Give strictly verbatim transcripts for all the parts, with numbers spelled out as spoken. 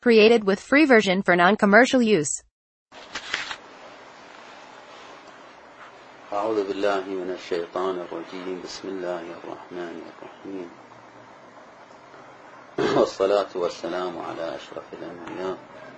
Created with free version for non-commercial use. أعوذ بالله من الشيطان الرجيم. بسم الله الرحمن الرحيم، والصلاة والسلام على أشرف الأنبياء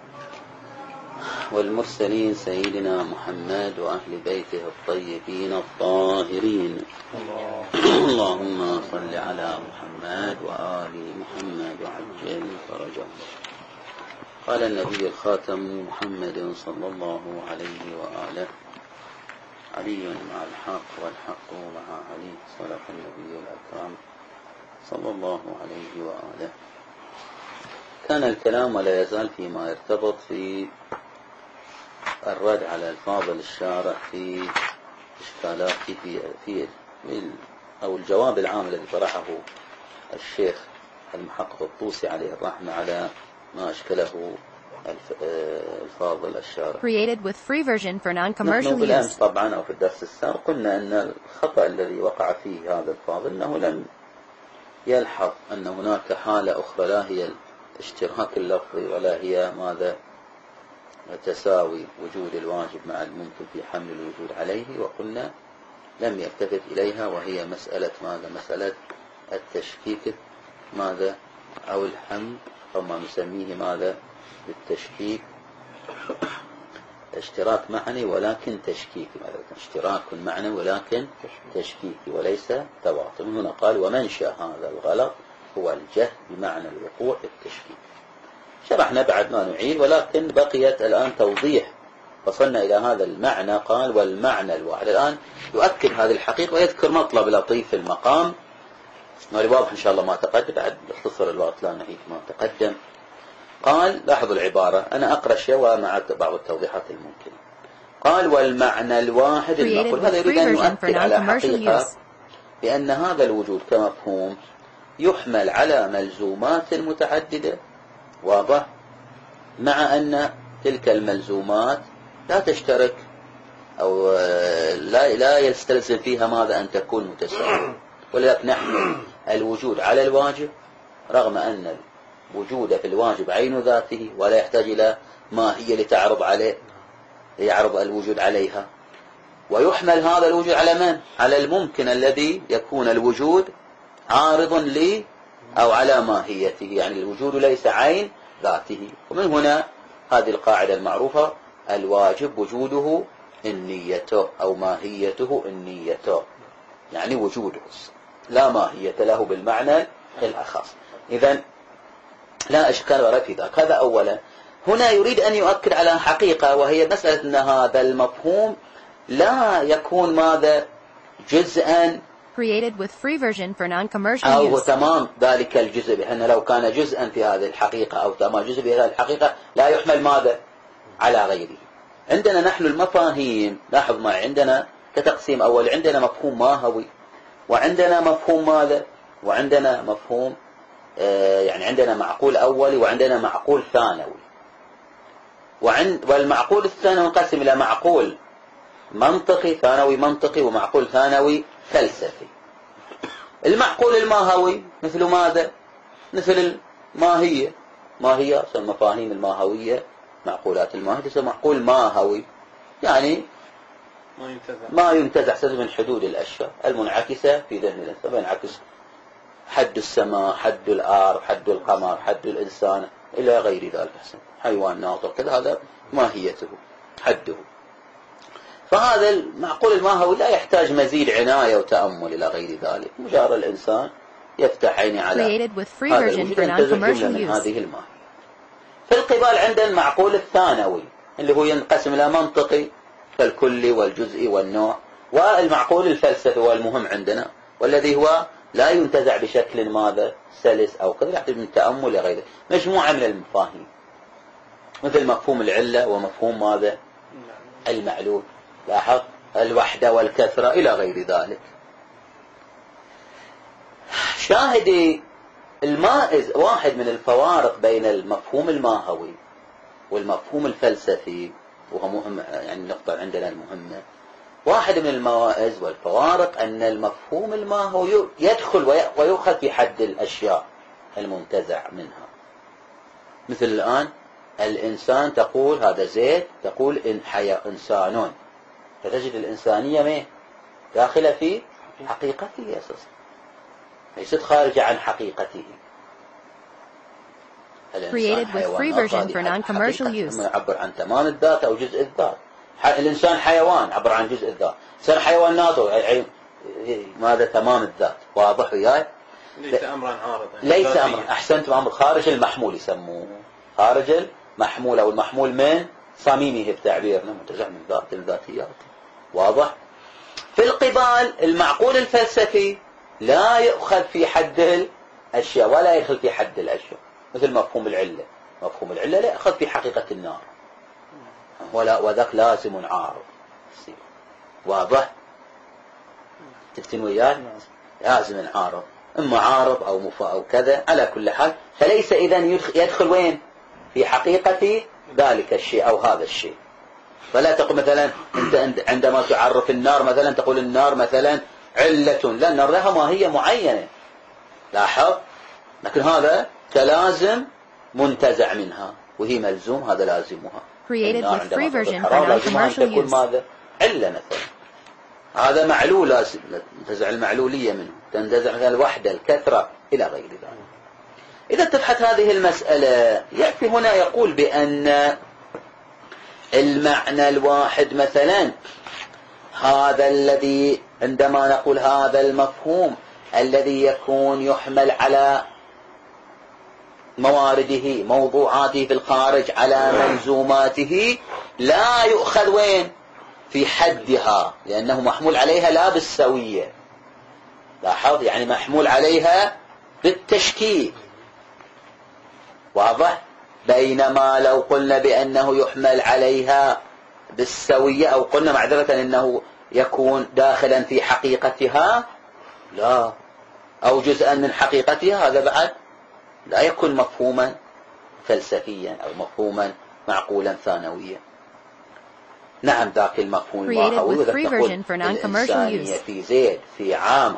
والمرسلين سيدنا محمد وأهل بيته الطيبين الطاهرين. اللهم صل على محمد وآل محمد وعجل فرجهم. قال النبي الخاتم محمد صلى الله عليه وآله: علي مع الحق والحق مع علي. صدق النبي الأكرم صلى الله عليه وآله. كان الكلام ولا يزال فيما يرتبط في الرد على الفاضل الشارح في إشكالات في, في, في أو الجواب العام الذي طرحه الشيخ المحقق الطوسي عليه الرحمة على ما أشكله الفاضل الشارح. Created with free version for non-commercial نحن بالأمس use. طبعا أو في الدرس السابق قلنا أن الخطأ الذي وقع فيه هذا الفاضل أنه لم يلحظ أن هناك حالة أخرى لا هي الاشتراك اللفظي ولا هي ماذا تساوي وجود الواجب مع الممكن في حمل الوجود عليه، وقلنا لم يلتفت إليها، وهي مسألة ماذا مسألة التشكيك ماذا أو الحمل أو ما نسميه ماذا بالتشكيك اشتراك معنى ولكن تشكيك، اشتراك معنى ولكن تشكيك وليس تواطؤ. هنا قال: ومنشأ هذا الغلط هو الجهل بمعنى الوقوع التشكيك. شرحنا بعد ما نعيد، ولكن بقيت الآن توضيح. وصلنا إلى هذا المعنى. قال: والمعنى الواحد. الآن يؤكد هذه الحقيقة ويذكر مطلب لطيف المقام واضح إن شاء الله ما تقدم. بعد اختصر الوقت لا نعيد ما تقدم. قال: لاحظوا العبارة، أنا أقرأ شيء ومع بعض التوضيحات الممكنة. قال: والمعنى الواحد المقول. هذا يريد أن يؤكد على حقيقة بأن هذا الوجود كمفهوم يحمل على ملزومات متعددة، واضح، مع أن تلك الملزومات لا تشترك أو لا لا يستلزم فيها ماذا أن تكون متساوية. ولذلك نحمل الوجود على الواجب رغم أن الوجود في الواجب عين ذاته ولا يحتاج إلى ماهية لتعرض عليه يعرض الوجود عليها. ويحمل هذا الوجود على من؟ على الممكن الذي يكون الوجود عارض لي أو على ماهيته، يعني الوجود ليس عين ذاته. ومن هنا هذه القاعدة المعروفة: الواجب وجوده النية أو ماهيته النية، يعني وجوده لا ماهية له بالمعنى الأخص. إذن لا إشكال ولا في ذلك. هذا أولا. هنا يريد أن يؤكد على حقيقة، وهي مسألة أن هذا المفهوم لا يكون ماذا جزءا Created with free version for non-commercial أو use. تمام ذلك الجزء، بأن لو كان جزءا في هذه الحقيقة أو تمام جزء في هذه الحقيقة لا يحمل ماذا على غيره. عندنا نحن المفاهيم، لاحظ معي، عندنا كتقسيم أول عندنا مفهوم ماهوي، وعندنا مفهوم ماذا وعندنا مفهوم آه يعني عندنا معقول أولي وعندنا معقول ثانوي. وعند والمعقول الثانوي ينقسم إلى معقول منطقي ثانوي منطقي ومعقول ثانوي فلسفي. المعقول الماهوي مثل ماذا؟ مثل الماهية. ماهية المفاهيم الماهوية، معقولات الماهية تسمى معقول ماهوي، يعني ما ينتزع ما ينتزع من حدود الأشياء المنعكسة في ذهن الإنسان. ينعكس حد السماء، حد الأرض، حد القمر، حد الإنسان إلى غير ذلك، حيوان ناطق كذا، هذا ماهيته حده. فهذا المعقول الماهوي لا يحتاج مزيد عناية وتأمل إلى غير ذلك. مجرد الإنسان يفتح عيني على هذا الوجود ينتزع جملة من هذه الماهية. في القبال عندنا المعقول الثانوي اللي هو ينقسم إلى منطقي كالكلي والجزئي والنوع، والمعقول الفلسفي والمهم عندنا، والذي هو لا ينتزع بشكل ماذا سلس أو كذا، يحتاج من تأمل إلى غيره. مجموعة من المفاهيم مثل مفهوم العلة ومفهوم ماذا المعلول، لاحظ الوحدة والكثرة إلى غير ذلك. شاهدي المائز واحد من الفوارق بين المفهوم الماهوي والمفهوم الفلسفي، وهو مهم، يعني النقطة عندنا المهمة. واحد من الموائز والفوارق أن المفهوم الماهوي يدخل ويؤخذ في حد الأشياء المنتزع منها، مثل الآن الإنسان تقول هذا زيد، تقول إن حيا إنسان، فتجد الإنسانية ما داخلة في حقيقته أساسا، ليست خارجة عن حقيقته. Created with free version for non-commercial use. يعبر عن تمام الذات أو جزء الذات. الإنسان حيوان عبر عن جزء الذات. الإنسان حيوانات ماذا تمام الذات. واضح وياي؟ ليس أمرا عارضا. ليس أمرا، أحسنت، أمر خارج المحمول يسموه، خارج المحمول أو المحمول من صميمه بتعبيرنا، منتزع من ذات الذاتيات. واضح؟ في القبال المعقول الفلسفي لا يؤخذ في حد الأشياء ولا يدخل في حد الأشياء، مثل مفهوم العلة. مفهوم العلة لا يأخذ في حقيقة النار، ولا وذاك لازم عارض. واضح؟ تفتن وياي؟ لازم عارض، إما عارض أو مفا أو كذا، على كل حال. فليس إذن يدخل وين؟ في حقيقة ذلك الشيء أو هذا الشيء. فلا تقول مثلا أنت عندما تعرف النار مثلا تقول النار مثلا علة، لا، النار لها ماهية معينة، لاحظ، لكن هذا كلازم منتزع منها وهي ملزوم، هذا لازمها. Created with free version for non-commercial use. ماذا؟ علة مثلا، هذا معلول لازم تنتزع المعلولية منه، تنتزع مثلا الوحدة، الكثرة، إلى غير ذلك. إذا تبحث هذه المسألة يأتي هنا يقول بأن المعنى الواحد مثلا هذا الذي عندما نقول هذا المفهوم الذي يكون يحمل على موارده موضوعاته في الخارج على ملزوماته لا يؤخذ وين؟ في حدها، لأنه محمول عليها لا بالسوية. لاحظ، يعني محمول عليها بالتشكيك. واضح؟ بينما لو قلنا بأنه يحمل عليها بالسوية أو قلنا معذرة أنه يكون داخلا في حقيقتها، لا، أو جزءا من حقيقتها، هذا بعد لا يكون مفهوما فلسفيا أو مفهوما معقولا ثانويا. نعم، ذاك المفهوم الماهوي، وإذا تقول الإنسانية في زيد، في عامر،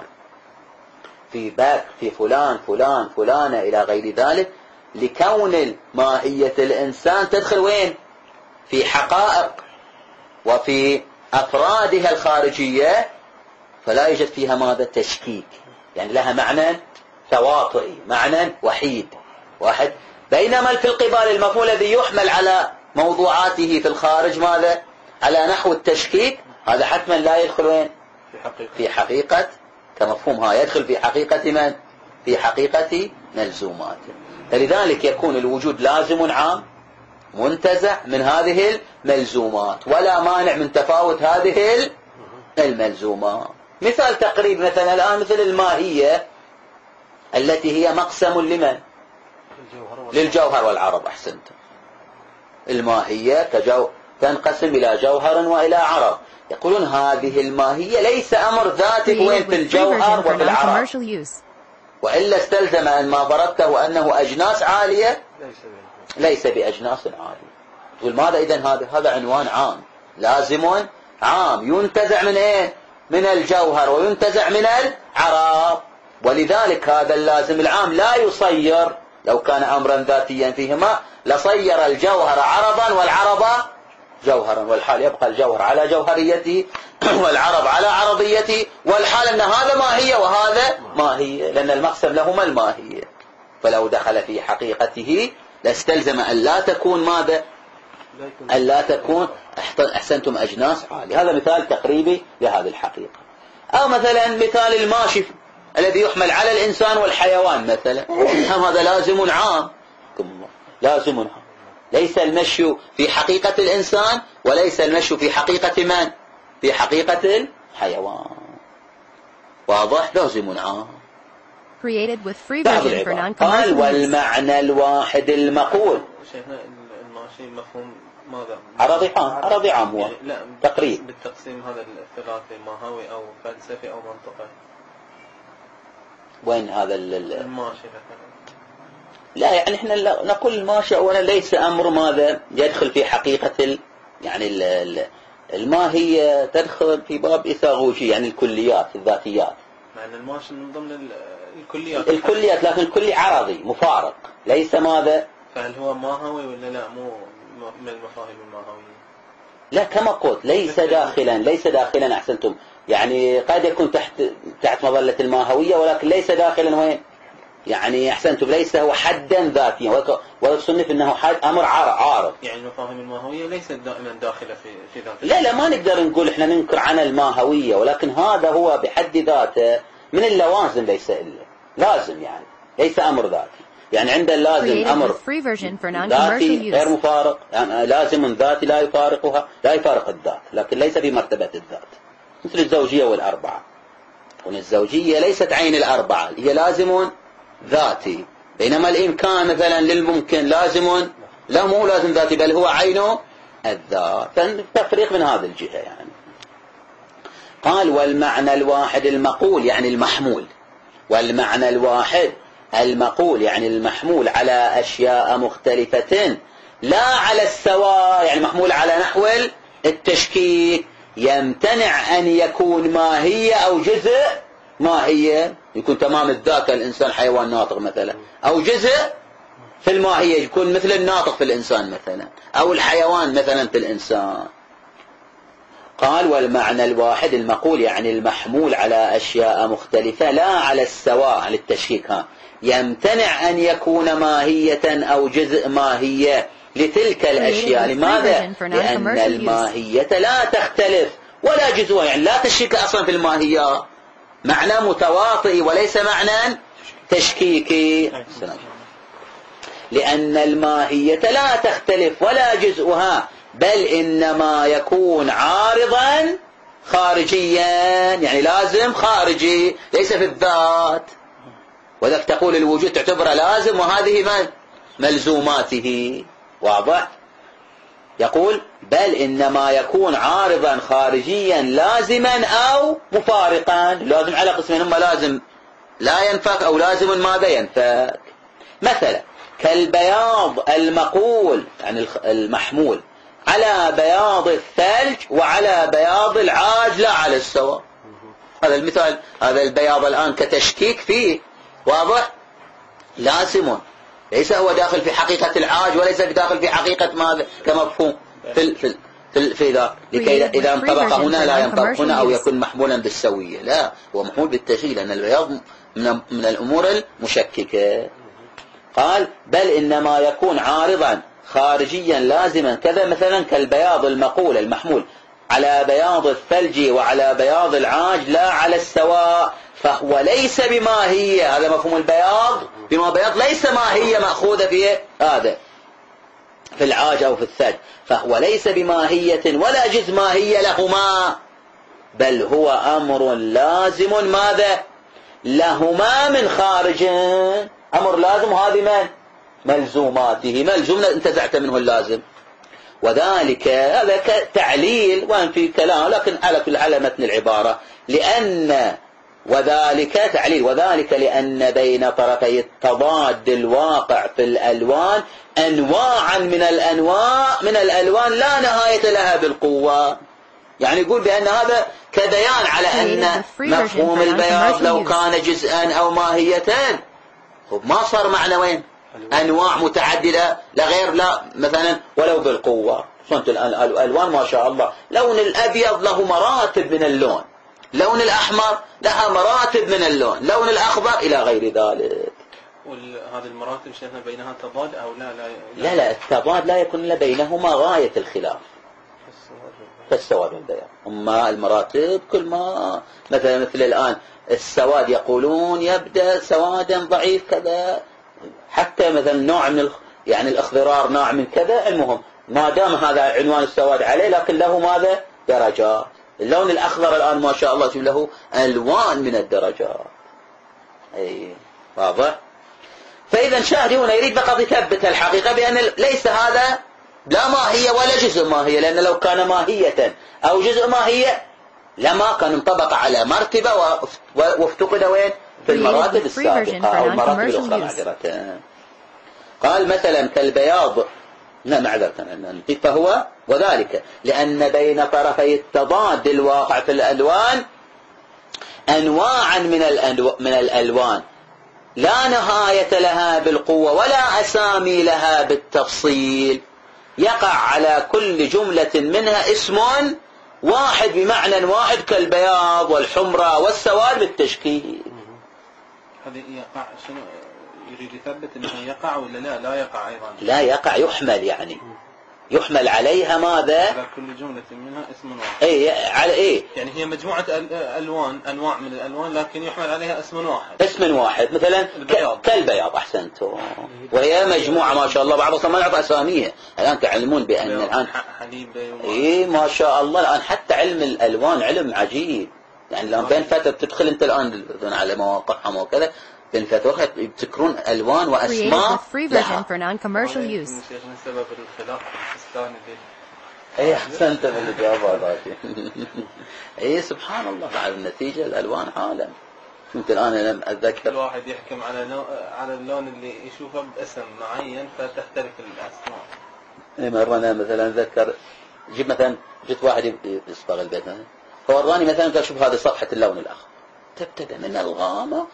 في باك، في فلان فلان فلانة إلى غير ذلك، لكون ماهية الإنسان تدخل وين؟ في حقائق وفي أفرادها الخارجية، فلا يوجد فيها ماذا؟ تشكيك، يعني لها معنى تواطئي، معنى وحيد واحد. بينما في القبال المفهوم الذي يحمل على موضوعاته في الخارج ماذا؟ على نحو التشكيك، هذا حتما لا يدخل وين؟ في حقيقة, في حقيقة كمفهوم، ها يدخل في حقيقة من؟ في حقيقة ملزوماته. فلذلك يكون الوجود لازم عام منتزع من هذه الملزومات، ولا مانع من تفاوت هذه الملزومات. مثال تقريب مثلا الآن مثل الماهية التي هي مقسم لمن؟ للجوهر والعرض. أحسنت. الماهية كجو تنقسم إلى جوهر وإلى عرض. يقولون هذه الماهية ليس أمر ذاتي وين؟ في الجوهر وفي العرض، وإلا استلزم أن ما ضربته أنه أجناس عالية ليس بأجناس عالية. تقول ماذا إذن؟ هذا هذا عنوان عام لازم عام ينتزع من إيه؟ من الجوهر وينتزع من العرض. ولذلك هذا اللازم العام لا يصير، لو كان أمرا ذاتيا فيهما لصير الجوهر عرضا والعرض جوهرا، والحال يبقى الجوهر على جوهريته والعرض على عرضيته، والحال أن هذا ماهية وهذا ماهية، لأن المقسم لهما الماهية. فلو دخل في حقيقته لاستلزم أن لا تكون ماذا؟ أن لا تكون أحسنتم أجناس عالية. هذا مثال تقريبي لهذه الحقيقة. أو مثلا مثال الماشي الذي يحمل على الإنسان والحيوان مثلا، هم هذا لازم عام، لازم عام، ليس المشي في حقيقة الإنسان وليس المشي في حقيقة من؟ في حقيقة الحيوان. واضح؟ لازم عام. Created with free version for non-commercial قال والمعنى الواحد المقول. شيخنا الماشي مفهوم ماذا؟ عرضي عام، عرضي عام هو يعني لا تقريب بالتقسيم هذا الثلاثي ماهوي أو فلسفي أو منطقي. وين هذا الماشي مثلا؟ لا، يعني احنا نقول الماشي اولا ليس امر ماذا يدخل في حقيقة ال... يعني ال... الماهية تدخل في باب إثاغوشي، يعني الكليات الذاتيات، مع ان الماشي من ضمن الكليات الكليات، لكن الكلي عرضي مفارق، ليس ماذا فهل هو ماهوي ولا لا؟ مو من المفاهيم الماهوية؟ لا كما قلت ليس داخلا ليس داخلا أحسنتم، يعني قد يكون تحت تحت مظلة الماهوية ولكن ليس داخلا وين؟ يعني أحسنتم ليس هو حدا ذاتيا، ويصنف أنه حد أمر عارض. يعني المفاهيم الماهوية ليست دائما داخلة في في ذات. لا لا ما نقدر نقول إحنا ننكر عن الماهوية، ولكن هذا هو بحد ذاته من اللوازم، ليس إلا لازم، يعني ليس أمر ذاتي. يعني عند اللازم أمر ذاتي غير مفارق، يعني لازم ذاتي لا يفارقها لا يفارق الذات، لكن ليس في مرتبة الذات، مثل الزوجية والأربعة. والزوجية ليست عين الأربعة، هي لازم ذاتي، بينما الإمكان مثلا للممكن لازم لا مو لازم ذاتي بل هو عينه الذات. فالتفريق من هذه الجهة يعني. قال والمعنى الواحد المقول يعني المحمول، والمعنى الواحد المقول يعني المحمول على أشياء مختلفة لا على السواء، يعني محمول على نحو التشكيك، يمتنع أن يكون ماهية أو جزء ماهية، يكون تمام الذات الإنسان حيوان ناطق مثلا، أو جزء في الماهية يكون مثل الناطق في الإنسان مثلا، أو الحيوان مثلا في الإنسان. قال والمعنى الواحد المقول يعني المحمول على أشياء مختلفة لا على السواء، على التشكيك، ها يمتنع أن يكون ماهية أو جزء ماهية لتلك الأشياء. لماذا؟ لأن الماهية لا تختلف ولا جزء، يعني لا تشكيك أصلا في الماهية، معنى متواطئ وليس معنى تشكيكي. لأن الماهية لا تختلف ولا جزءها، بل إنما يكون عارضا خارجيا، يعني لازم خارجي ليس في الذات، وذلك تقول الوجود تعتبر لازم وهذه ما ملزوماته. واضح؟ يقول بل إنما يكون عارضا خارجيا لازما أو مفارقا. لازم على قسمين، هم لازم لا ينفك أو لازم ماذا ينفك. مثلا كالبياض المقول يعني المحمول على بياض الثلج وعلى بياض العاج لا على السواء. هذا المثال، هذا البياض الآن كتشكيك فيه، واضح؟ لازم، ليس هو داخل في حقيقة العاج وليس داخل في حقيقة ماذا كمفهوم في في في, في ذا، لكي إذا انطبق هنا لا ينطبق هنا أو يكون محمولا بالسوية. لا، هو محمول بالتشكيك، لأن البياض من من الأمور المشككة. قال بل إنما يكون عارضا خارجيا لازما كذا، مثلا كالبياض المقول المحمول على بياض الثلج وعلى بياض العاج لا على السواء، فهو ليس بماهية. هذا مفهوم البياض، بما بياض ليس ماهية مأخوذة في هذا في العاج أو في الثلج، فهو ليس بماهية ولا جزء ماهية لهما، بل هو أمر لازم ماذا لهما من خارج، أمر لازم، هذه من ملزوماته، ملزوم انتزعت منه اللازم. وذلك هذا كتعليل وان في كلام، لكن على كل على متن العبارة، لأن وذلك تعليل وذلك لأن بين طرفي التضاد الواقع في الألوان أنواعا من الأنواع من الألوان لا نهاية لها بالقوة. يعني يقول بأن هذا كبيان على أن مفهوم البياض لو كان جزءا أو ماهيتان ما صار معنى وين أنواع متعددة لغير لا مثلا ولو بالقوة. صنت الألوان ما شاء الله، لون الأبيض له مراتب من اللون، لون الأحمر لها مراتب من اللون، لون الأخضر إلى غير ذلك. وهذه المراتب شيخنا بينها تضاد أو لا لا لا, لا التضاد لا يكون إلا بينهما غاية الخلاف كالسواد والبياض. أما المراتب كل ما مثلا مثل الآن السواد يقولون يبدأ سوادا ضعيف كذا، حتى مثلا نوع من يعني الأخضرار نوع من كذا، المهم ما دام هذا عنوان السواد عليه لكن له ماذا درجات. اللون الأخضر الآن ما شاء الله له ألوان من الدرجات. أي واضح؟ فإذا شاهد هنا يريد فقط يثبت الحقيقة بأن ليس هذا لا ماهية ولا جزء ماهية، لأن لو كان ماهية أو جزء ماهية لما كان انطبق على مرتبة وافتقد وين في المراتب السابقة أو المراتب الأخرى معذرة. قال مثلا كالبياض لا معذرة فهو وذلك لأن بين طرفي التضاد الواقع في الألوان أنواعا من الألوان من الألوان لا نهاية لها بالقوة ولا أسامي لها بالتفصيل، يقع على كل جملة منها اسم واحد بمعنى واحد كالبياض والحمرة والسواد بالتشكيل. هذه يقع شنو يريد يثبت انه يقع ولا لا؟ لا يقع ايضا. لا يقع، يحمل، يعني يحمل عليها ماذا؟ على كل جملة منها اسم واحد. اي على ايه؟ يعني هي مجموعة الوان، انواع من الالوان، لكن يحمل عليها اسم واحد. اسم واحد، مثلا البياض. كالبياض. احسنتم. وهي مجموعة ما شاء الله، بعض اصلا ما نعرف اساميها. الان تعلمون بان الان حليب. اي ما شاء الله، الان حتى علم الالوان علم عجيب. يعني الان بين فترة تدخل انت الان على مواقعهم وكذا، بين فترة يبتكرون الوان واسماء لها. سبب الخلاف في الفستان اللي اي احسنت من الاجابه هذه. اي سبحان الله، بعد النتيجه الالوان عالم. كنت الان لم اتذكر الواحد يحكم على نوع على اللون اللي يشوفه باسم معين فتختلف الاسماء. اي مره انا مثلا اتذكر جيب مثلا جيت واحد يصبغ البيت مثلا، فوراني مثلا قال شوف هذه صفحه اللون الاخضر، تبتدأ من الغامق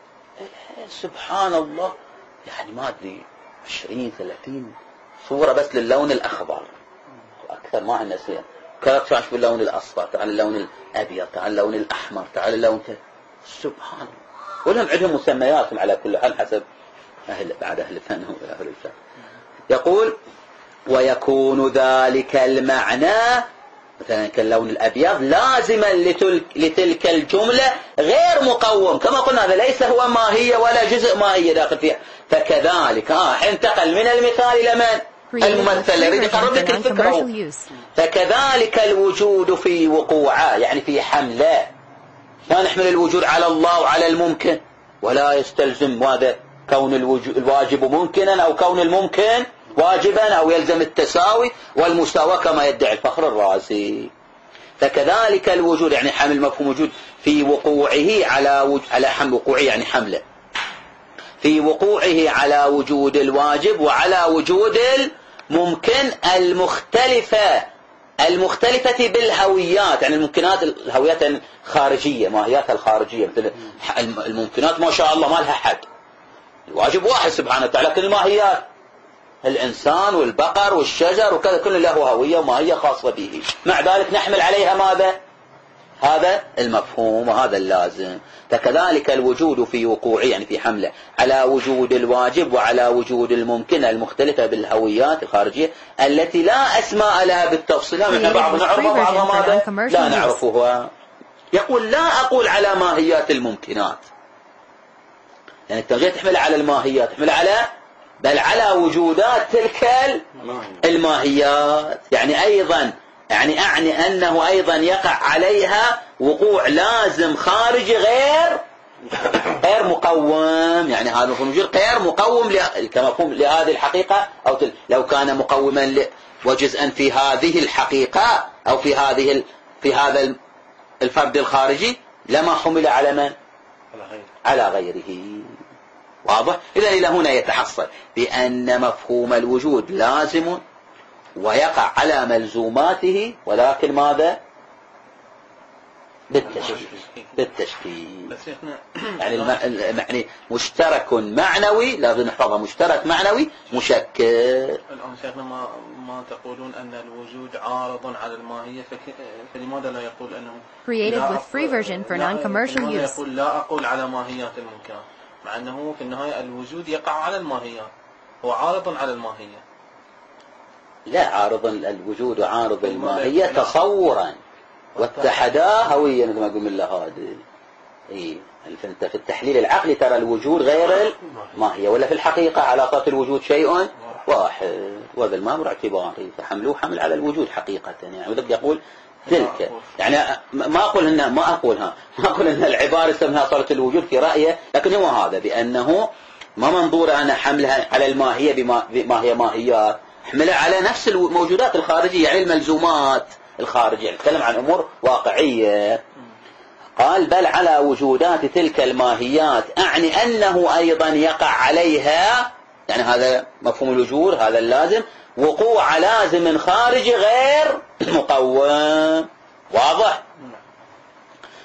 سبحان الله، يعني ما ادري عشرين ثلاثين صوره بس للون الاخضر، أكثر ما عندنا سير. كذلك تعال شوف اللون الأصفر، تعال اللون الأبيض، تعال اللون الأحمر، تعال اللون كذا. سبحان الله. ولهم عندهم مسمياتهم على كل حال حسب أهل بعد أهل الفن وأهل الفن. يقول ويكون ذلك المعنى مثلا كاللون الأبيض لازما لتلك, لتلك الجملة غير مقوم، كما قلنا هذا ليس هو ماهية ولا جزء ماهية داخل فيها. فكذلك آه انتقل من المثال إلى من؟ الممثل يريد يقرب لك الفكرة. فكذلك الوجود في وقوعه، يعني في حمله. لا نحمل الوجود على الله وعلى الممكن، ولا يستلزم هذا كون الواجب ممكنا أو كون الممكن واجبا أو يلزم التساوي والمساواة كما يدعي الفخر الرازي. فكذلك الوجود يعني حمل مفهوم وجود في وقوعه على وج... على حمل وقوعه يعني حمله في وقوعه على وجود الواجب وعلى وجود الممكن المختلفة المختلفة بالهويات، يعني الممكنات الهويات الخارجية ماهياتها الخارجية، مثل الممكنات ما شاء الله ما لها حد، الواجب واحد سبحانه وتعالى، لكن الماهيات الإنسان والبقر والشجر وكذا كل له هوية وماهية خاصة به، مع ذلك نحمل عليها ماذا؟ هذا المفهوم وهذا اللازم. فكذلك الوجود في وقوعه يعني في حمله على وجود الواجب وعلى وجود الممكن المختلفة بالهويات الخارجية التي لا أسماء لها بالتفصيل، من بعض نعرفها وبعضها ماذا؟ لا نعرفها. يقول لا أقول على ماهيات الممكنات، يعني التوجيه تحمل على الماهيات، تحمل على بل على وجودات تلك الماهيات، يعني أيضا يعني أعني أنه أيضا يقع عليها وقوع لازم خارجي غير غير مقوم، يعني هذا المفهوم الوجود غير مقوم كمفهوم لهذه الحقيقة، أو لو كان مقوما وجزءا في هذه الحقيقة أو في هذه في هذا الفرد الخارجي لما حمل على من؟ على غيره. واضح؟ إذا إلى هنا يتحصل بأن مفهوم الوجود لازم ويقع على ملزوماته، ولكن ماذا؟ بالتشكيل بالتشكيل بس شيخنا يعني المعني مشترك معنوي لازم نحفظها، مشترك معنوي مشكل. الآن شيخنا ما ما تقولون أن الوجود عارض على الماهية، فلماذا لا يقول أنه created with free version for non-commercial use؟ يقول لا أقول على ماهيات الممكنات، مع أنه في النهاية الوجود يقع على الماهيات، هو عارض على الماهية. لا، عارض الوجود وعارض الماهية تصورا واتحدا هويا مثل ما قلنا له هذا. اي انت في التحليل العقلي ترى الوجود غير الماهية، ولا في الحقيقة علاقات الوجود شيء واحد، وهذا المامر اعتباري فحملوه حمل على الوجود حقيقة. يعني وذلك يقول تلك، يعني ما أقول إنها ما أقولها ما أقول إن العبارة اسمها صارت الوجود في رأيه، لكن هو هذا بأنه ما منظور أنا حملها على الماهية بما, بما هي ماهيات، حملها على نفس الموجودات الخارجية، يعني الملزومات الخارجية، نتكلم عن أمور واقعية. قال بل على وجودات تلك الماهيات، أعني أنه أيضا يقع عليها، يعني هذا مفهوم الوجود هذا اللازم، وقوع لازم خارجي غير مقوم. واضح؟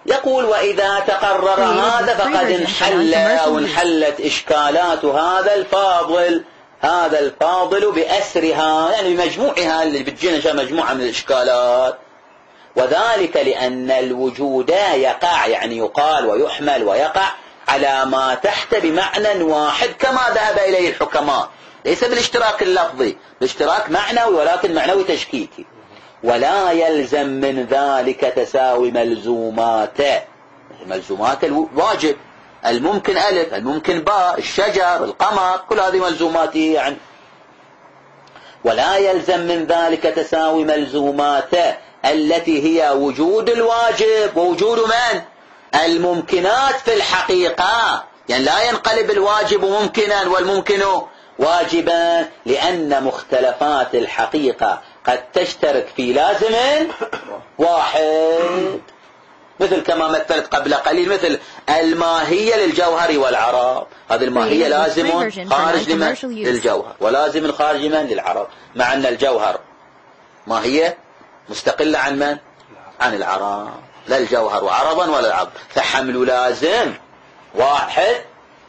يقول وإذا تقرر هذا فقد انحل أو انحلت إشكالات هذا الفاضل هذا الفاضل بأسرها، يعني بمجموعها اللي بتجينا مجموعة من الإشكالات. وذلك لأن الوجود يقع، يعني يقال ويحمل ويقع على ما تحت بمعنى واحد كما ذهب إليه الحكماء، ليس بالاشتراك اللفظي، بالاشتراك معنوي ولكن معنوي تشكيكي. ولا يلزم من ذلك تساوي ملزوماته، ملزومات الواجب، الممكن ألف، الممكن باء، الشجر، القمر، كل هذه ملزوماته يعني. ولا يلزم من ذلك تساوي ملزوماته التي هي وجود الواجب ووجود من؟ الممكنات في الحقيقة، يعني لا ينقلب الواجب ممكنا والممكن واجبا، لأن مختلفات الحقيقة قد تشترك في لازم واحد، مثل كما مثلت قبل قليل مثل الماهية للجوهر والعرض. هذه الماهية لازم خارج لمن؟ للجوهر، ولازم خارج من؟ للعرض، مع أن الجوهر ماهية مستقلة عن من؟ عن العرض، لا الجوهر عرضا ولا العرض، فحمل لازم واحد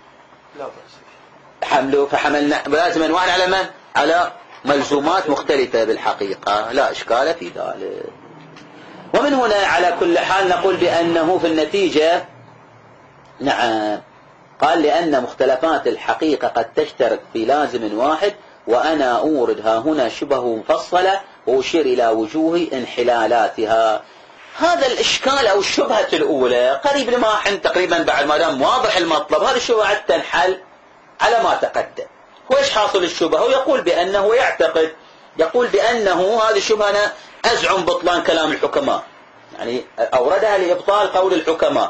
حمله فحملنا لازم واحد على من؟ على ملزومات مختلفة بالحقيقة، لا إشكال في ذلك. ومن هنا على كل حال نقول بأنه في النتيجة نعم، قال لأن مختلفات الحقيقة قد تشترك في لازم واحد، وأنا أوردها هنا شبه مفصلة وأشير إلى وجوه انحلالاتها. هذا الإشكال أو الشبهة الأولى قريب لما حن تقريبا بعد ما دام واضح المطلب، هذه الشبهة تنحل على ما تقدم. وإيش حاصل الشبهة؟ يقول بأنه يعتقد، يقول بأنه هذه الشبهة أنا أزعم بطلان كلام الحكماء، يعني أوردها لإبطال قول الحكماء.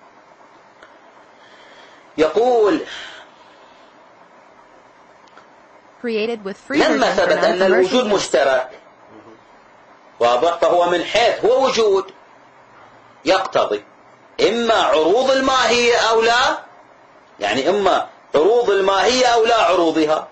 يقول لما ثبت أن الوجود مشترك واضح، فهو من حيث هو وجود يقتضي إما عروض الماهية أو لا، يعني إما عروض الماهية أو لا عروضها.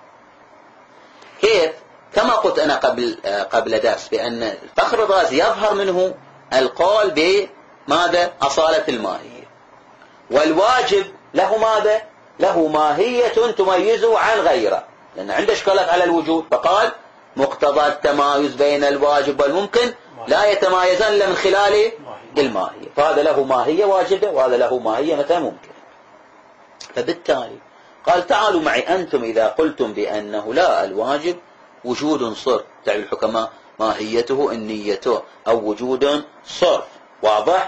كيف؟ كما قلت أنا قبل قبل درس بأن الفخر الرازي يظهر منه القول بماذا؟ أصالة الماهية، والواجب له ماذا؟ له ماهية تميزه عن غيره، لأن عنده إشكالات على الوجود، فقال مقتضى التمايز بين الواجب والممكن لا يتمايزان إلا من خلال الماهية، فهذا له ماهية واجبة وهذا له ماهية مثلا ممكن. فبالتالي قال تعالوا معي أنتم إذا قلتم بأنه لا الواجب وجود صرف، تعالوا الحكماء ماهيته النية أو وجود صرف، واضح؟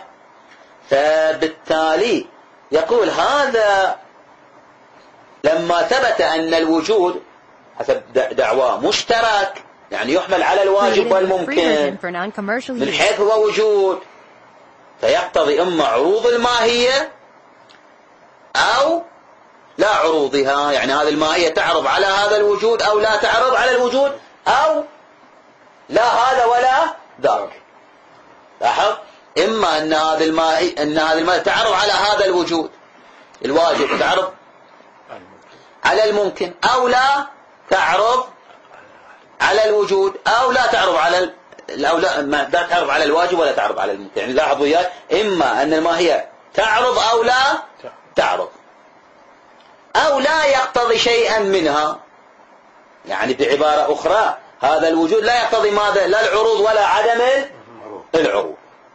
فبالتالي يقول هذا لما ثبت أن الوجود حسب دعواه مشترك، يعني يحمل على الواجب والممكن من حيث هو وجود، فيقتضي إما عروض الماهية أو لا عروضها، يعني هذه الماهية تعرض على هذا الوجود أو لا تعرض على الوجود، أو لا هذا ولا ذاك. لاحظ، إما أن هذه الماهية أن هذه الماهية تعرض على هذا الوجود الواجب، تعرض على الممكن، أو لا تعرض على الوجود، أو لا تعرض على ال... أو لا ما لا تعرض على الواجب ولا تعرض على الممكن. يعني لاحظوا وياي، إما أن الماهية تعرض أو لا تعرض، أو لا يقتضي شيئا منها، يعني بعبارة أخرى هذا الوجود لا يقتضي ماذا؟ لا العروض ولا عدم العروض.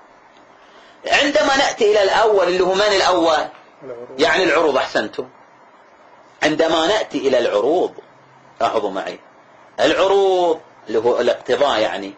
عندما نأتي إلى الأول اللي هو من الأول؟ يعني العروض. أحسنتم. عندما نأتي إلى العروض لاحظوا معي، العروض اللي هو الاقتضاء، يعني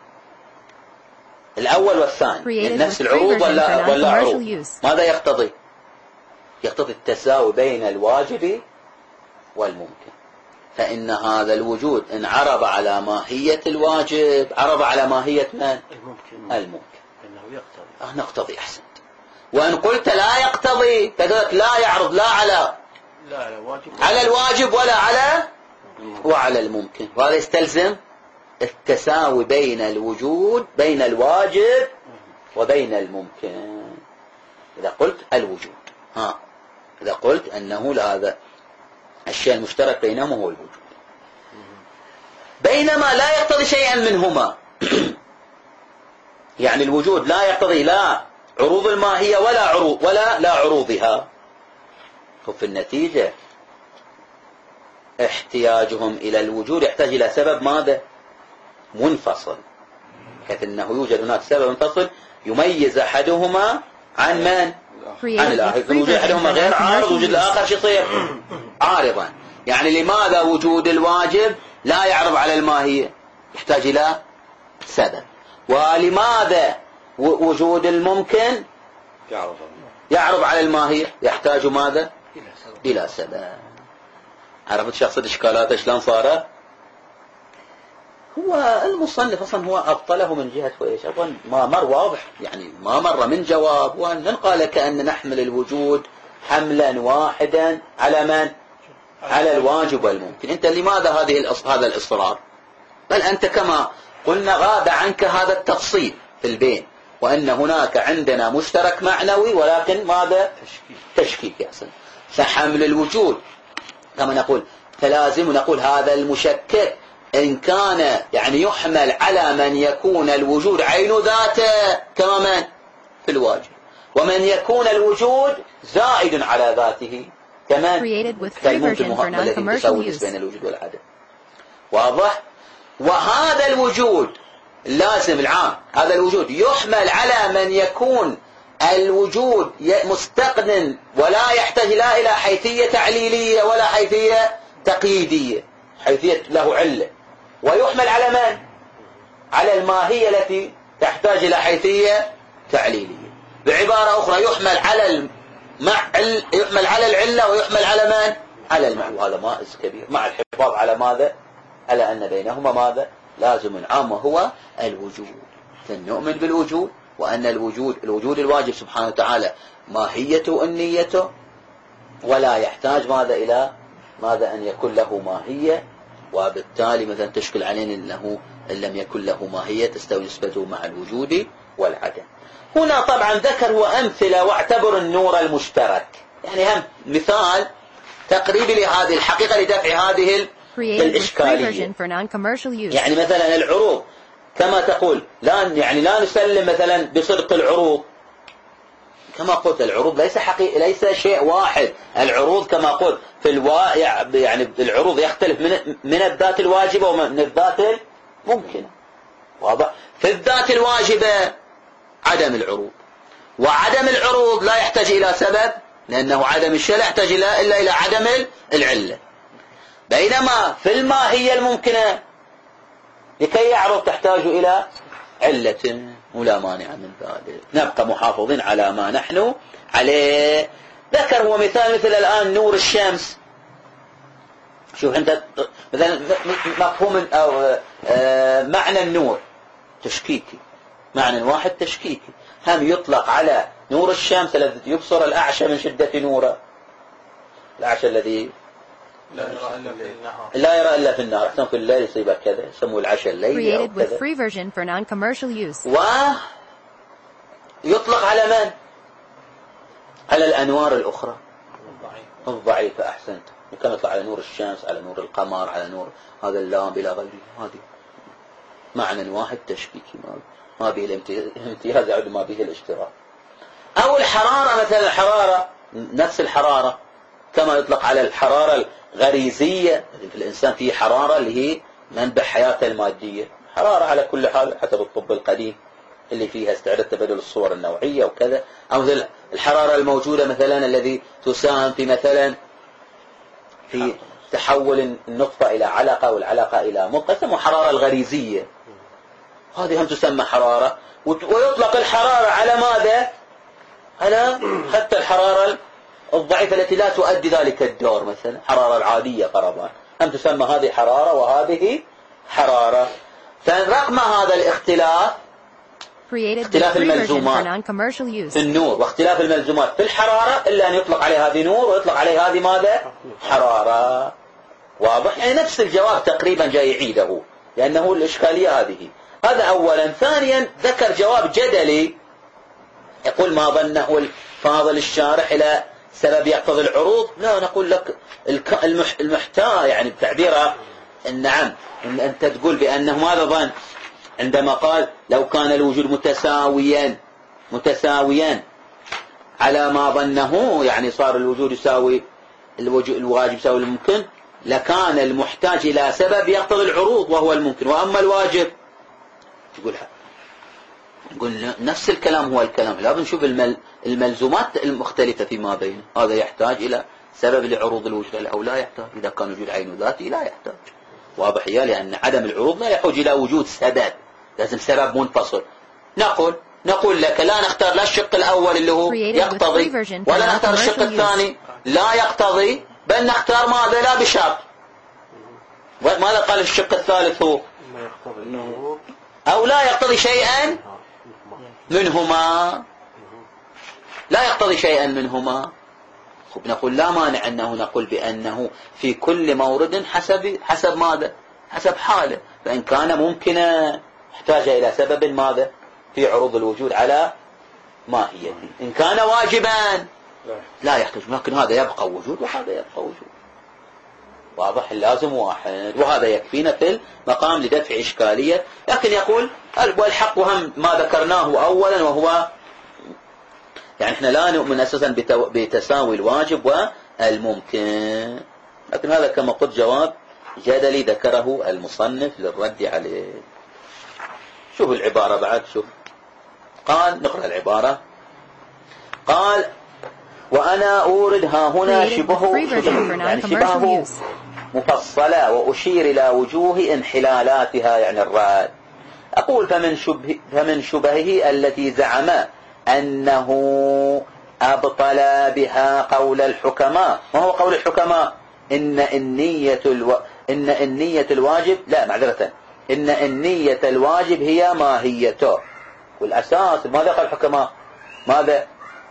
الأول والثاني نفس العروض ولا ولا عروض؟ ماذا يقتضي؟ يقتضي التساوي بين الواجب والممكن. فإن هذا الوجود إن عرض على ماهية الواجب عرض على ماهية من؟ الممكن. الممكن إنه يقتضي. آه نقتضي. أحسنت. وإن قلت لا يقتضي فقلت لا يعرض لا على لا على واجب على الواجب ولا على وعلى الممكن، وهذا يستلزم التساوي بين الوجود بين الواجب وبين الممكن. إذا قلت الوجود ها إذا قلت أنه هذا الشيء المشترك بينهما هو الوجود، بينما لا يقتضي شيئا منهما يعني الوجود لا يقتضي لا عروض الماهية ولا عروض ولا لا عروضها. وفي النتيجة احتياجهم إلى الوجود يحتاج إلى سبب ماذا؟ منفصل، حيث أنه يوجد هناك سبب منفصل يميز أحدهما عن من؟ عن الآخر. وجود أحدهما غير عارض، وجود الآخر شو يصير؟ عارضا. يعني لماذا وجود الواجب لا يعرض على الماهية؟ يحتاج إلى سبب. ولماذا وجود الممكن يعرض على الماهية؟ يحتاج ماذا؟ إلى سبب. عرفت شخص الإشكالات شلون صارت؟ هو المصنف أصلا هو أبطله من جهة وإيش؟ أظن ما مر واضح، يعني ما مر من جواب، وأن قال كأن نحمل الوجود حملا واحدا على من؟ على الواجب والممكن. أنت لماذا هذه هذا الإصرار؟ بل أنت كما قلنا غاب عنك هذا التفصيل في البين، وأن هناك عندنا مشترك معنوي ولكن ماذا؟ تشكيك يا سيدي. فحمل الوجود كما نقول فلازم نقول هذا المشكك إن كان يعني يحمل على من يكون الوجود عين ذاته كما من في الواجب، ومن يكون الوجود زائد على ذاته كمان كالممكن الذي تساوي بين الوجود والعدم. واضح؟ وهذا الوجود اللازم العام، هذا الوجود يحمل على من يكون الوجود مستقن ولا يحتاج لا إلى حيثية تعليلية ولا حيثية تقييدية، حيثية له علة. ويحمل على من؟ على الماهية التي تحتاج إلى حيثية تعليلية. بعبارة أخرى يحمل على المع... يحمل على العلة ويحمل على من؟ على المعنى. وهذا مائز كبير مع الحفاظ على ماذا؟ على أن بينهما ماذا؟ لازم عام هو الوجود. فنؤمن بالوجود، وأن الوجود الوجود الواجب سبحانه وتعالى ماهيته النيته، ولا يحتاج ماذا إلى ماذا أن يكون له ماهية، وبالتالي مثلا تشكل علينا أنه إن لم يكن له ماهية تستوي نسبته مع الوجود والعدم. هنا طبعا ذكر هو أمثلة واعتبر النور المشترك، يعني هم مثال تقريبي لهذه الحقيقة لدفع هذه الإشكالية. يعني مثلا العروض كما تقول لا يعني لا نسلم مثلا بصدق العروض، كما قلت العروض ليس حقيقي ليس شيء واحد. العروض كما قلت في الواقع يعني العروض يختلف من من الذات الواجبة ومن الذات الممكنة. واضح؟ في الذات الواجبة عدم العروض، وعدم العروض لا يحتاج إلى سبب لأنه عدم الشيء لا يحتاج إلا إلا إلى عدم العلة. بينما في الماهية الممكنة لكي يعرض تحتاج إلى علة ولا مانع من ذلك. نبقى محافظين على ما نحن عليه. ذكر هو مثال مثل الآن نور الشمس. شوف أنت مثلا مفهوم أو معنى النور تشكيكي، معنى واحد تشكيكي. هم يطلق على نور الشمس الذي يبصر الأعشى من شدة نوره، الأعشى الذي لا يرى إلا في النهار، لا يرى إلا في النهار، أحسن في الليل يصيبه كذا، يسموه العشاء الليلي أو كذا. ويطلق على من؟ على الأنوار الأخرى الضعيفة. أحسنت. كان يطلق على نور الشمس، على نور القمر، على نور هذا اللام إلى غيره. هذه معنى واحد تشكيكي، ما به الامتياز يعد ما به الاشتراك. أو الحرارة مثلا، الحرارة نفس الحرارة كما يطلق على الحرارة الغريزية في الإنسان، فيه حرارة اللي هي منبع حياته المادية، حرارة على كل حال حسب الطب القديم اللي فيها استعداد تبادل الصور النوعية وكذا. أو مثل الحرارة الموجودة مثلا الذي تساهم في مثلا في تحول النطفة إلى علقة والعلقة إلى مضغة، تسمى حرارة الغريزية. هذه هم تسمى حرارة. ويطلق الحرارة على ماذا؟ على حتى الحرارة الضعيفة التي لا تؤدي ذلك الدور، مثلا حرارة العادية فرضا هم تسمى هذه حرارة وهذه حرارة. فرغم هذا الاختلاف، اختلاف الملزومات في النور واختلاف الملزومات في الحرارة، إلا أن يطلق عليه هذه نور ويطلق عليه هذه ماذا؟ حرارة. واضح؟ يعني نفس الجواب تقريبا جاي يعيده، لأنه الإشكالية هذه. هذا أولا. ثانيا ذكر جواب جدلي يقول ما ظنه الفاضل الشارح إلى سبب يقتضي العروض. لا، نقول لك المحتاج يعني بتعبيره نعم إن أنت تقول بأنه ماذا ظن عندما قال لو كان الوجود متساويا متساويا على ما ظنه، يعني صار الوجود يساوي الواجب يساوي الممكن، لكان المحتاج إلى سبب يقتضي العروض وهو الممكن. وأما الواجب يقول نقول نفس الكلام هو الكلام، لابد نشوف الملزومات المختلفة فيما بينه. هذا يحتاج إلى سبب لعروض الوجود أو لا يحتاج. إذا كان وجود عين ذاتي لا يحتاج، واضح يا، لأن عدم العروض لا يحوج إلى وجود سبب، لازم سبب منفصل. نقول نقول لك لا نختار لا الشق الأول اللي هو يقتضي ولا نختار الشق الثاني لا يقتضي، بل نختار ماذا؟ لا بشرط. ماذا قال الشق الثالث؟ هو أو لا يقتضي شيئا منهما، لا يقتضي شيئا منهما. نقول لا مانع أنه نقول بأنه في كل مورد حسب حسب ماذا؟ حسب حاله. فإن كان ممكنا احتاج إلى سبب ماذا؟ في عروض الوجود على ماهيته. إن كان واجبا لا يحتاج، لكن هذا يبقى وجود وهذا يبقى وجود. واضح؟ اللازم واحد، وهذا يكفينا في المقام لدفع إشكالية. لكن يقول والحق هم ما ذكرناه أولا، وهو يعني احنا لا نؤمن أساسا بتساوي الواجب والممكن. لكن هذا كما قلت جواب جدلي ذكره المصنف للرد عليه. شوف العبارة بعد، شوف قال، نقرأ العبارة. قال وأنا أورد ها هنا شبهه، يعني شبهه مفصلة، وأشير إلى وجوه انحلالاتها يعني الرد. أقول فمن, شبه فمن شبهه التي زعم أنه أبطل بها قول الحكماء. ما هو قول الحكماء؟ إن النية الو... إن النية الواجب لا معذرة إن النية الواجب هي ماهيته. والأساس ماذا قال الحكماء؟ ماذا؟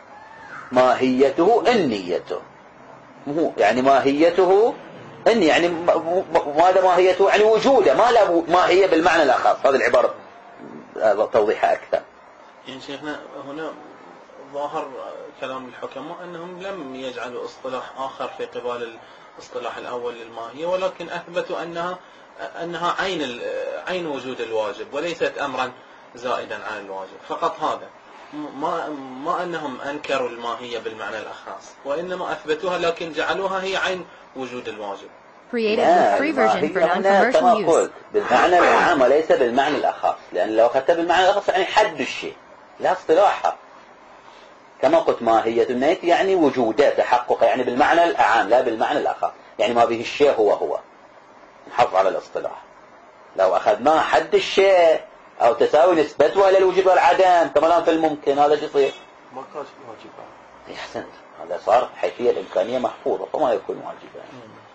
ماهيته النيته، مو يعني ماهيته إن يعني ماذا ماهيته؟ يعني وجوده، ما لا ماهية بالمعنى الأخص. هذه العبارة توضيحها أكثر. يعني شيخنا هنا ظاهر كلام الحكماء أنهم لم يجعلوا اصطلاح آخر في قبال الاصطلاح الأول للماهية، ولكن أثبتوا أنها أنها عين عين وجود الواجب وليست أمرا زائدا عن الواجب فقط. هذا ما ما أنهم أنكروا الماهية بالمعنى الأخص، وإنما أثبتوها لكن جعلوها هي عين وجود الواجب. Created with free version for non-commercial use. بالمعنى العام وليس بالمعنى الأخص، لأن لو أخذت بالمعنى الأخص يعني حد الشيء لا اصطلاحها. كما قلت ماهية النية يعني وجوده تحقق، يعني بالمعنى الأعام لا بالمعنى الأخص، يعني ما به الشيء هو هو. نحافظ على الاصطلاح. لو أخذنا حد الشيء أو تساوي نسبتها إلى الوجود والعدم كما في الممكن، هذا شو يصير؟ ما كان واجبا. أحسنت، هذا صار حيثية الإمكانية محفوظة فما يكون واجبا.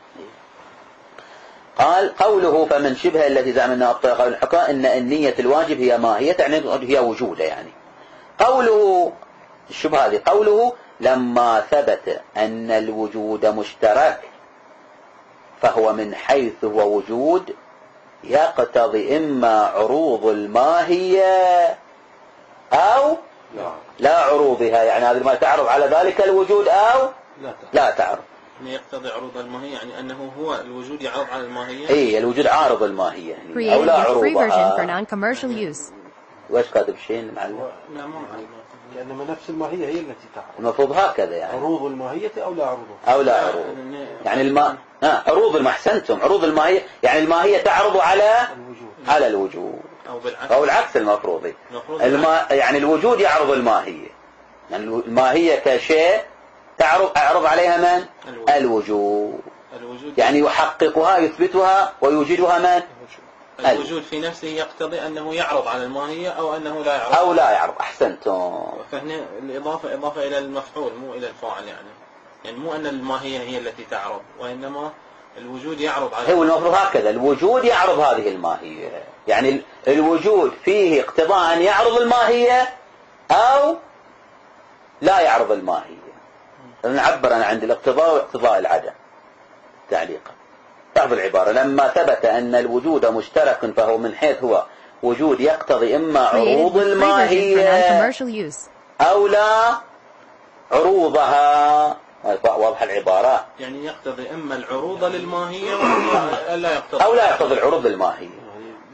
قال قوله فمن شبه التي زعم أنها أبطل قول الحكماء إن النية الواجب هي ماهية يعني هي وجوده. يعني قوله الشبهة هذه قوله لما ثبت أن الوجود مشترك فهو من حيث هو وجود يقتضي إما عروض الماهية أو لا عروضها، يعني هذه ما تعرض على ذلك الوجود أو لا تعرض. يعني يقتضي عروض الماهية، يعني أنه هو الوجود يعرض على الماهية. إيه الوجود عارض الماهية يعني أو لا عروضها. وإيش كاتب شيء معلم؟ لا ما معلم. لأن نفس الماهية هي التي تعرض. المفروض هكذا يعني. عروض الماهية أو لا عروضها. أو لا عروض. يعني الماء ها عروض المحسنتم عروض الماهية، يعني الماهية تعرض على الوجود. على الوجود. أو بالعكس. أو العكس المفروض. الما يعني الوجود يعرض الماهية. يعني الماهية كشيء تعرض أعرض عليها من؟ الوجود. الوجود. الوجود. يعني يحققها يثبتها ويوجدها من؟ الوجود في نفسه يقتضي أنه يعرض على الماهية أو أنه لا يعرض. أو لا يعرض. أحسنتم. فهنا الإضافة إضافة إلى المفعول مو إلى الفاعل، يعني يعني مو أن الماهية هي التي تعرض، وإنما الوجود يعرض على. هو المفروض هكذا، الوجود يعرض هذه الماهية، يعني الوجود فيه اقتضاء أن يعرض الماهية أو لا يعرض الماهية. نعبر أنا عند الاقتضاء واقتضاء العدم تعليقا. تعرف العبارة لما ثبت أن الوجود مشترك فهو من حيث هو وجود يقتضي إما عروض الماهية أو لا عروضها. واضح العبارة؟ يعني يقتضي إما العروض للماهية أو لا يقتضي أو لا يقتضي العروض للماهية.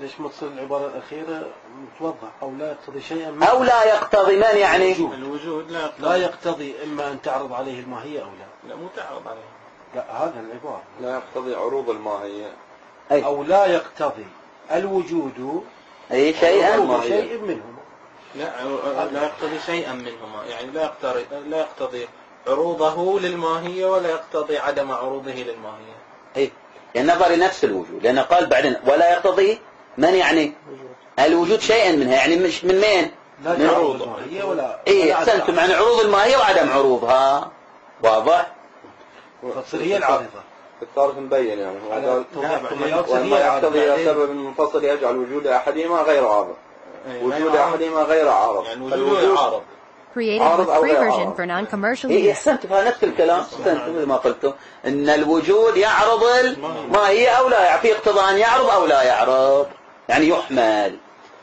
ليش ما تصير العبارة الأخيرة متوضح أو لا يقتضي شيئا من أو لا يقتضي من يعني الوجود لا يقتضي, لا يقتضي إما أن تعرض عليه الماهية أو لا. لا مو تعرض عليه. لا هذا العبارة لا يقتضي عروض الماهية أي. أو لا يقتضي الوجود أي شيئا شيء منهما. لا لا يقتضي شيئا منهما يعني لا يقتضي لا يقتضي عروضه للماهية ولا يقتضي عدم عروضه للماهية. إيه يعني نظر لنفس الوجود لأنه قال بعدين ولا يقتضي من يعني الوجود شيئا منها يعني مش من مين؟ لا من عروض الماهية ولا إيه أحسنتم عن عروض الماهية وعدم عروضها واضح؟ فتصير هي العارضة. الطارق مبين يعني على وما يقتضي إلى سبب منفصل يجعل وجود أحدهما غير عارض. وجود أحدهما غير عارض. يعني وجود عارض. Created with free version for non-commercial إيه use. أحسنتم هذا نفس الكلام أحسنتم مثل ما قلتم إن الوجود يعرض الماهية أو لا يعرض في اقتضاء أن يعرض أو لا يعرض يعني يحمل.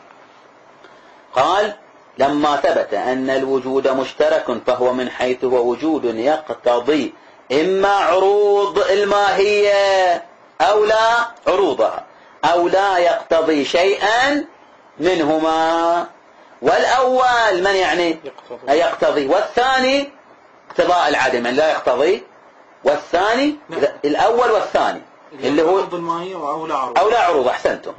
قال لما ثبت أن الوجود مشترك فهو من حيث هو وجود يقتضي إما عروض الماهية أو لا عروضها أو لا يقتضي شيئا منهما. والأول من يعني يقتضي, يقتضي. والثاني اقتضاء العدم لا يقتضي. والثاني الأول والثاني اللي هو عروض الماهية أو لا عروض أو لا عروض أحسنتم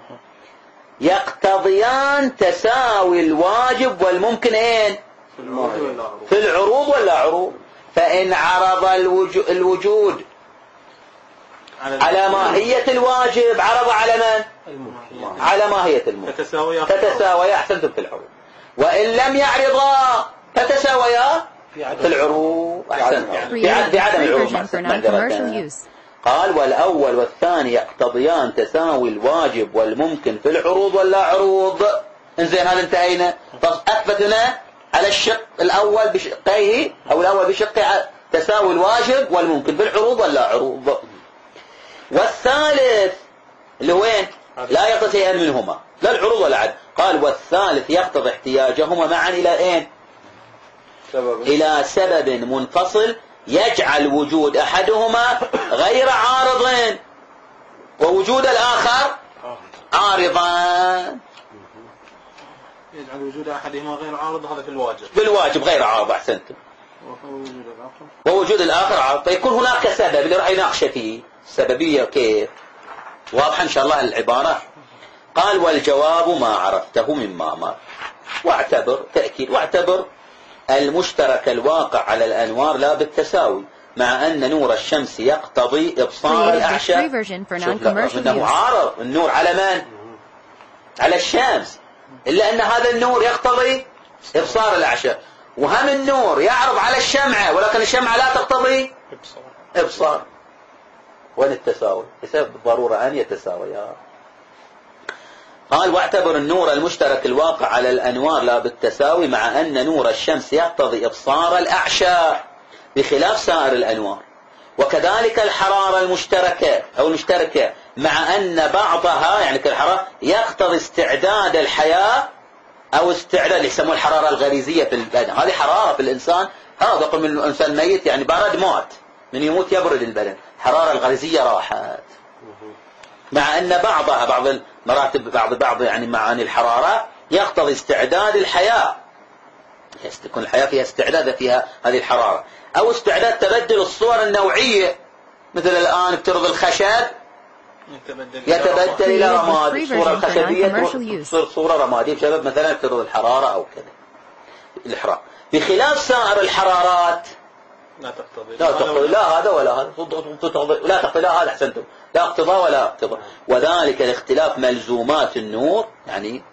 يقتضيان تساوي الواجب والممكن اين في العروض ولا عروض. فإن عرض الوجود على ماهية الواجب عرض على من؟ الممكن. على ماهية الممكن فتساويا فتساويا أحسنتم في العروض. وإن لم يعرضا فتساويا في العروض أحسنتم في عدم العروض. قال والأول والثاني يقتضيان تساوي الواجب والممكن في العروض ولا عروض. انزين هذا انتهينا. فأثبتنا على الشق الأول بشقيه أو الأول بشقه تساوي الواجب والممكن في العروض ولا عروض. والثالث اللي هو وين لا يقتضي شيئا منهما لا العروض ولا عدم. قال والثالث يقتضي احتياجهما معا إلى اين سبب. إلى سبب منفصل يجعل وجود أحدهما غير عارض ووجود الآخر عارضا. يجعل وجود أحدهما غير عارض هذا في الواجب بالواجب غير عارض أحسنتم. ووجود الآخر عارض. فيكون هناك سبب اللي راح يناقش فيه السببية كيف واضحة إن شاء الله العبارة. قال والجواب ما عرفته مما أمر. واعتبر تأكيد واعتبر المشترك الواقع على الأنوار لا بالتساوي مع أن نور الشمس يقتضي إبصار الأعشى. إنه عارض النور على من؟ على الشمس إلا أن هذا النور يقتضي إبصار الأعشى وهم النور يعرض على الشمعة ولكن الشمعة لا تقتضي إبصار. وين التساوي؟ بسبب الضرورة أن يتساويا. قال واعتبر النور المشترك الواقع على الأنوار لا بالتساوي مع أن نور الشمس يقتضي إبصار الأعشى بخلاف سائر الأنوار. وكذلك الحرارة المشتركة أو المشتركة مع أن بعضها يعني كالحرارة يقتضي استعداد الحياة أو استعداد اللي يسموه الحرارة الغريزية في البدن. هذه حرارة في الإنسان هذا يقول من الإنسان ميت يعني برد مات من يموت يبرد البدن. حرارة الغريزية راحت. مع أن بعضها بعض المراتب بعض بعض يعني معاني الحرارة يقتضي استعداد الحياة تكون الحياة فيها استعداد فيها هذه الحرارة أو استعداد تبدل الصور النوعية مثل الآن افترض الخشب يتبدل إلى رماد. الصورة الخشبية تصير صورة رمادية بسبب مثلا افترض الحرارة أو كذا الإحراق. بخلاف سائر الحرارات لا تقتضي لا تقتضي لا هذا ولا هذا لا تقتضي لا هذا أحسنتم لا اقتضاء ولا اقتضاء. وذلك الاختلاف ملزومات النور يعني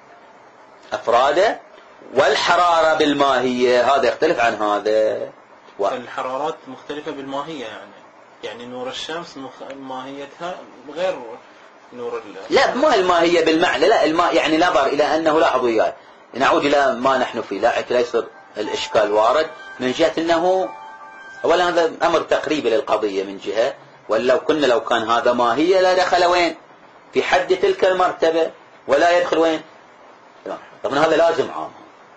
أفراده والحرارة بالماهية هذا يختلف عن هذا. و... الحرارات مختلفة بالماهية يعني يعني نور الشمس مخ... ماهيتها غير نور ال... لا ما الماهية بالمعنى لا الماء يعني نظر إلى أنه لاحظوا إياه نعود إلى ما نحن فيه لا لا يصير الإشكال وارد من جهة أنه أولا هذا أمر تقريبي للقضية من جهة ولو كنا لو كان هذا ماهية لا دخل وين في حد تلك المرتبة ولا يدخل وين طبعا هذا لازم عام.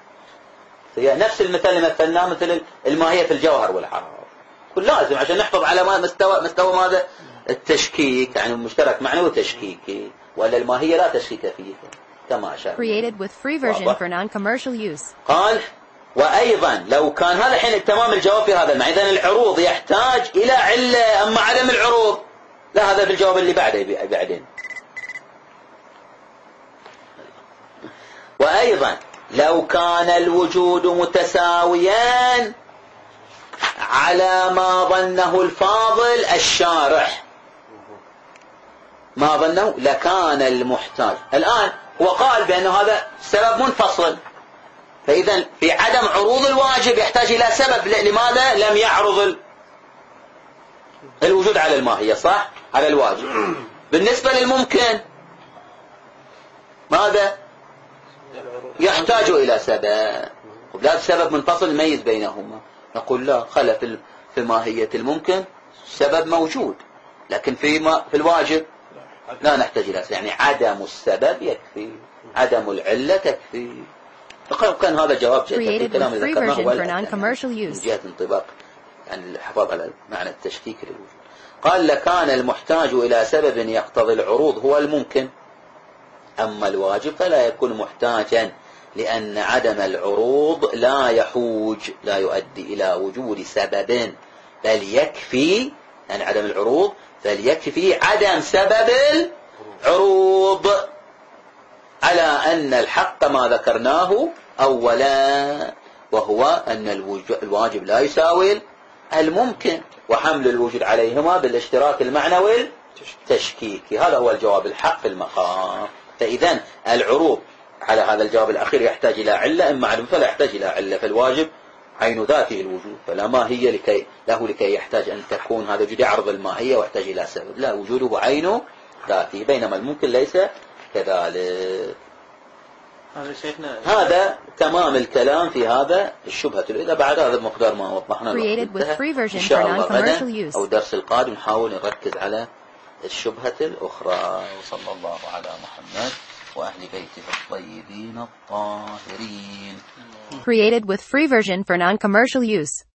نفس المثال اللي مثلناه مثل الماهية في الجوهر والحرارة كل لازم عشان نحفظ على ما مستوى مستوى ماذا التشكيك يعني مشترك معنوي وتشكيكي ولا الماهية لا تشكيك فيه كما أشار. Created with free version for non-commercial use. قال وأيضا لو كان هذا الحين تمام الجواب في هذا المعنى، إذن العروض يحتاج إلى علة، أما عدم العروض لا، هذا في الجواب اللي بعده بعدين. وأيضا لو كان الوجود متساويا على ما ظنه الفاضل الشارح، ما ظنه لكان المحتاج. الآن هو قال بأن هذا سبب منفصل، فإذا في عدم عروض الواجب يحتاج إلى سبب. لماذا لم يعرض الوجود على الماهية؟ صح، على الواجب. بالنسبة للممكن ماذا يحتاج إلى سبب، لا سبب منفصل يميز بينهما. نقول لا، خلف في ماهية الممكن سبب موجود، لكن في ما في الواجب لا نحتاج إلى سبب، يعني عدم السبب يكفي، عدم العلة تكفي. كان هذا جواب جيد في الكلام اللي ذكرناه من جهة انطباق يعني الحفاظ على معنى التشكيك للوجود. قال لكان المحتاج إلى سبب يقتضي العروض هو الممكن، أما الواجب فلا يكون محتاجا، لأن عدم العروض لا يحوج لا يؤدي إلى وجود سبب، بل يكفي يعني عدم العروض فليكفي عدم سبب العروض، على أن الحق ما ذكرناه أولا، وهو أن الواجب لا يساوي الممكن، وحمل الوجود عليهما بالاشتراك المعنوي التشكيكي. هذا هو الجواب الحق في المقام. فإذا العروض على هذا الجواب الأخير يحتاج إلى علة، إما عدم فلا يحتاج إلى علة. فالواجب عين ذاته الوجود، فلا ماهية لكي له لكي يحتاج أن تكون هذا الوجود يعرض الماهية ويحتاج إلى سبب، لا، وجوده عين ذاته، بينما الممكن ليس كذلك. هذا تمام الكلام في هذا الشبهة. إذا بعد هذا المقدار ما وضحنا إن شاء الله غدا أو الدرس القادم نحاول نركز على الشبهة الأخرى. وصلى الله على محمد وأهل بيته الطيبين الطاهرين. Created with free version for non-commercial use.